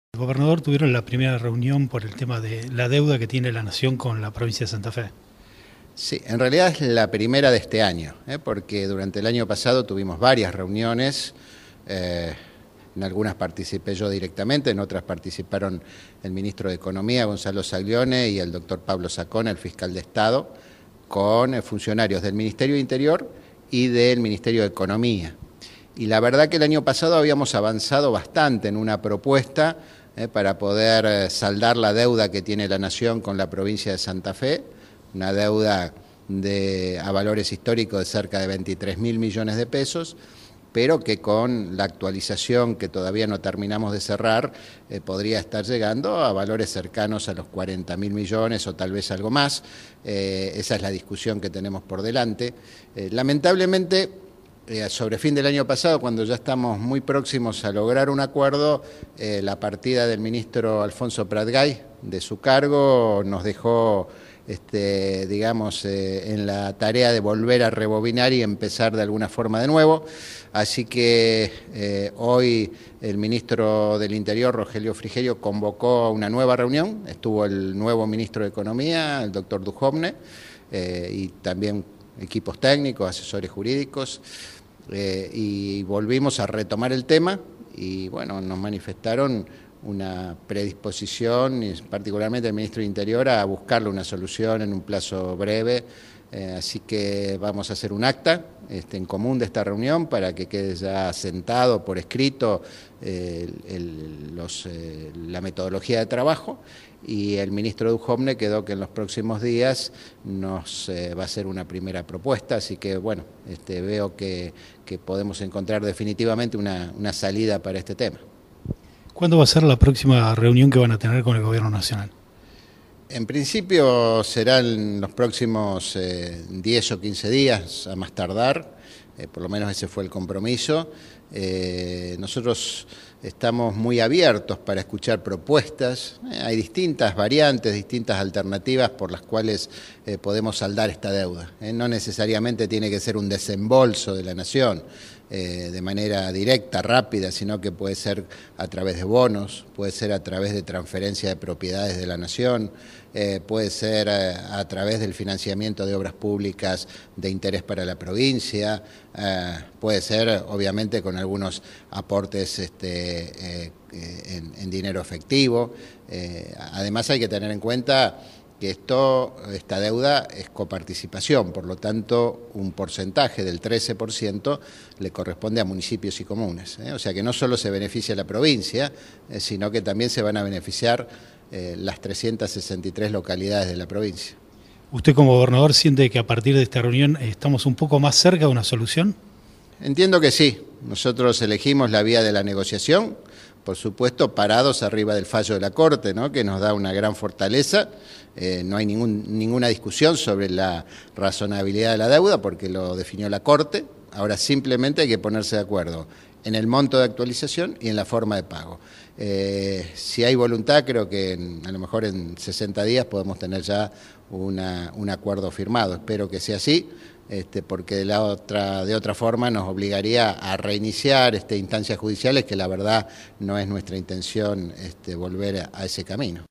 El gobernador tuvieron la primera reunión por el tema de la deuda que tiene la Nación con la provincia de Santa Fe. Sí, en realidad es la primera de este año, porque durante el año pasado tuvimos varias reuniones, en algunas participé yo directamente, en otras participaron el ministro de Economía, Gonzalo Saglione, y el doctor Pablo Sacona, el fiscal de Estado, con funcionarios del Ministerio de Interior y del Ministerio de Economía. Y la verdad que el año pasado habíamos avanzado bastante en una propuesta para poder saldar la deuda que tiene la Nación con la provincia de Santa Fe, una deuda a valores históricos de cerca de 23.000 millones de pesos, pero que con la actualización que todavía no terminamos de cerrar, podría estar llegando a valores cercanos a los 40.000 millones o tal vez algo más. Esa es la discusión que tenemos por delante. Lamentablemente, sobre fin del año pasado, cuando ya estamos muy próximos a lograr un acuerdo, la partida del ministro Alfonso Pratgay de su cargo nos dejó, digamos, en la tarea de volver a rebobinar y empezar de alguna forma de nuevo. Así que hoy el ministro del Interior, Rogelio Frigerio, convocó una nueva reunión. Estuvo el nuevo ministro de Economía, el doctor Duhovne, y también equipos técnicos, asesores jurídicos, y volvimos a retomar el tema y bueno, nos manifestaron una predisposición, y particularmente el ministro de Interior, a buscarle una solución en un plazo breve. Así que vamos a hacer un acta en común de esta reunión para que quede ya sentado por escrito la metodología de trabajo, y el ministro Duhovne quedó que en los próximos días nos va a hacer una primera propuesta, así que bueno, veo que podemos encontrar definitivamente una salida para este tema. ¿Cuándo va a ser la próxima reunión que van a tener con el Gobierno Nacional? En principio serán los próximos 10 o 15 días a más tardar, por lo menos ese fue el compromiso. Nosotros estamos muy abiertos para escuchar propuestas. Hay distintas variantes, distintas alternativas por las cuales podemos saldar esta deuda. No necesariamente tiene que ser un desembolso de la Nación de manera directa, rápida, sino que puede ser a través de bonos, puede ser a través de transferencia de propiedades de la Nación, puede ser a través del financiamiento de obras públicas de interés para la provincia, puede ser obviamente con algunos aportes en dinero efectivo. Además hay que tener en cuenta que esta deuda es coparticipación, por lo tanto un porcentaje del 13% le corresponde a municipios y comunes, O sea que no solo se beneficia la provincia, sino que también se van a beneficiar las 363 localidades de la provincia. ¿Usted como gobernador siente que a partir de esta reunión estamos un poco más cerca de una solución? Entiendo que sí. Nosotros elegimos la vía de la negociación, por supuesto parados arriba del fallo de la Corte, que nos da una gran fortaleza. No hay ninguna discusión sobre la razonabilidad de la deuda porque lo definió la Corte. Ahora simplemente hay que ponerse de acuerdo en el monto de actualización y en la forma de pago. Si hay voluntad, creo que a lo mejor en 60 días podemos tener ya un acuerdo firmado. Espero que sea así, porque de otra forma nos obligaría a reiniciar instancias judiciales, que la verdad no es nuestra intención volver a ese camino.